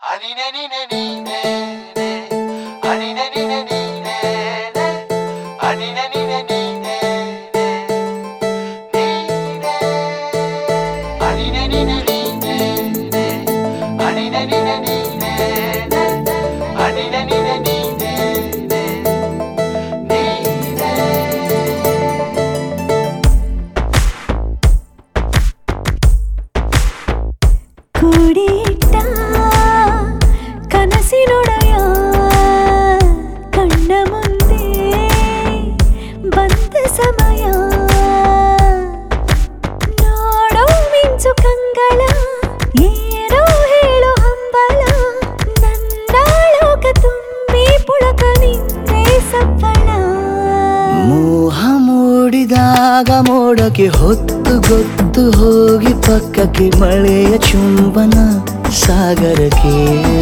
ಕೂಡಿಟ್ಟ ಕನಸಿನೊಡೆಯ ಕಣ್ಣ ಮುಂದೆ ಬಂದ ಸಮಯ ನೋಡೋ ಮಿಂಚು ಕಂಗಳ ಏನೋ ಹೇಳೋ ಹಂಬಲ ನನ್ನ ಲೋಕ ತುಂಬಿ ಪುಳಕ ನಿಂತೆ ಸಫಲ ಮೋಹ ಮೂಡಿದಾಗ ಮೋಡಕ್ಕೆ ಹೊತ್ತು ಗೊತ್ತು ಹೋಗಿ ಪಕ್ಕಕ್ಕೆ ಮಳೆಯ ಚುಂಬನ ಸಾಗರಕ್ಕೆ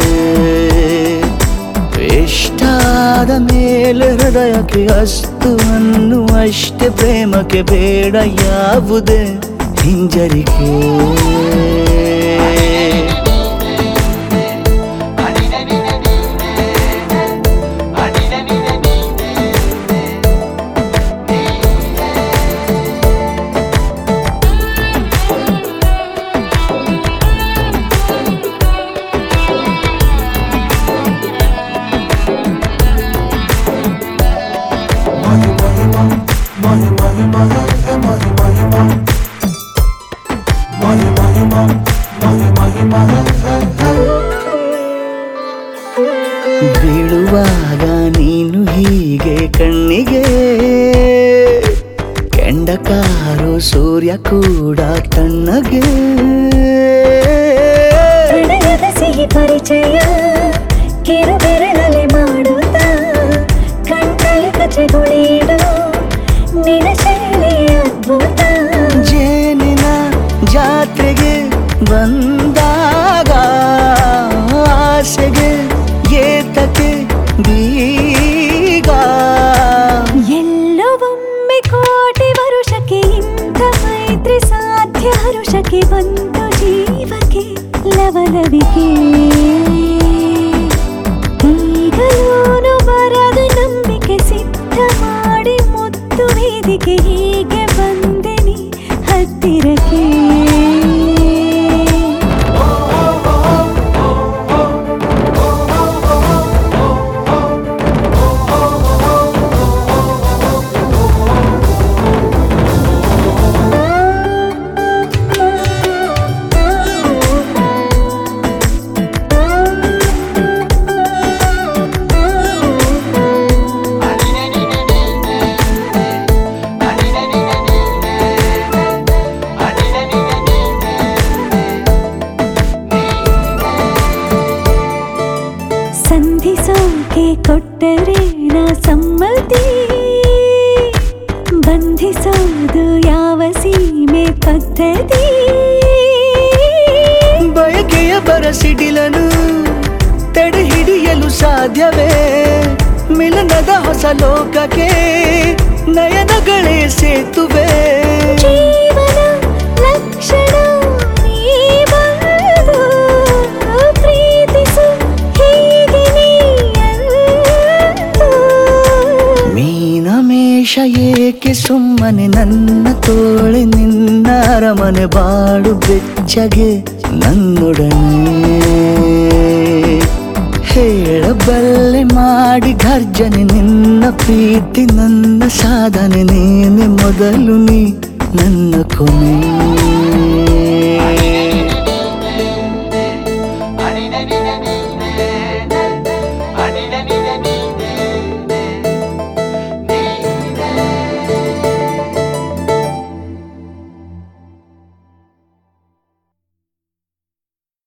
ಇಷ್ಟಾದ ಮೇಲೆ ಹೃದಯಕ್ಕೆ ಅಸ್ತು ಅನ್ನುವಷ್ಟೇ ಪ್ರೇಮಕ್ಕೆ ಬೇಡ ಯಾವುದೇ ಹಿಂಜರಿಕೆ ಬೀಳುವಾಗ ನೀನು ಹೀಗೆ ಕಣ್ಣಿಗೆ ಕೆಂಡಕಾರೋ ಸೂರ್ಯ ಕೂಡ ತಣ್ಣಗೆ ಪ್ರಣಯದ ಸಿಹಿ ಪರಿಚಯ ಕಿರು ಬೆರಳಲ್ಲಿ ಮಾಡುತ್ತ ಕಣ್ಣಲ್ಲಿ ಕಚಗುಳಿಡು ನಿನ ಶೈಲಿ ಅದ್ಭುತ ಜೇನಿನ ಜಾತ್ರೆಗೆ ಬಂದಾಗ ಆಸೆಗೆ ಏತಕ್ಕೆ ಬೀಗ ಎಲ್ಲೋ ಒಮ್ಮೆ ಕೋಟಿ ವರುಷಕ್ಕೆ ಇಂಥ ಮೈತ್ರಿ ಸಾಧ್ಯ ಹರುಷಕ್ಕೆ ಬಂತು ಜೀವಕ್ಕೆ ಲವಲವಿಕೆ ಈಗಲೂನು ಬರದ ನಂಬಿಕೆ ಸಿದ್ಧ ಮಾಡಿ ಮುತ್ತು ವೇದಿಕೆ ಹೀಗೆ ಬಂದೆನಿ ಹತ್ತಿರಕ್ಕೆ ಸಂಧಿಸೋಕೆ ಕೊಟ್ಟರೆ ನಾ ಸಮ್ಮತಿ ಬಂಧಿಸೋದು ಯಾವ ಸೀಮೆ ಪದ್ಧತಿ ಬಯಕೆಯ ಬರಸಿಡಿಲನು ತಡೆ ಹಿಡಿಯಲು ಸಾಧ್ಯವೇ ಮಿಲನದ ಹೊಸ ಲೋಕಕ್ಕೆ ನಯನಗಳೇ ಸೇತುವೆ ಜೀವನ ಲಕ್ಷಣ ನೀ ಬಂದು ಪ್ರೀತಿಸು ಹೀಗೆ ನೀಯಂದು ಮೀನಮೇಷ ಏಕೆ ಸುಮ್ಮನೆ ನನ್ನ ತೋಳೆ ನಿನ್ನ ಅರಮನೆ ಬಾಡು ಬೆಚ್ಚಗೆ ನನ್ನೊಡನೆ ಹೇಳಬಲ್ಲೆ ಮಾಡಿ ಘರ್ಜನೆ ನಿನ್ನ ಪ್ರೀತಿ ನನ್ನ ಸಾಧನೆ ನೀನೆ ಮೊದಲು ನೀ ನನ್ನ ಕೊನೆ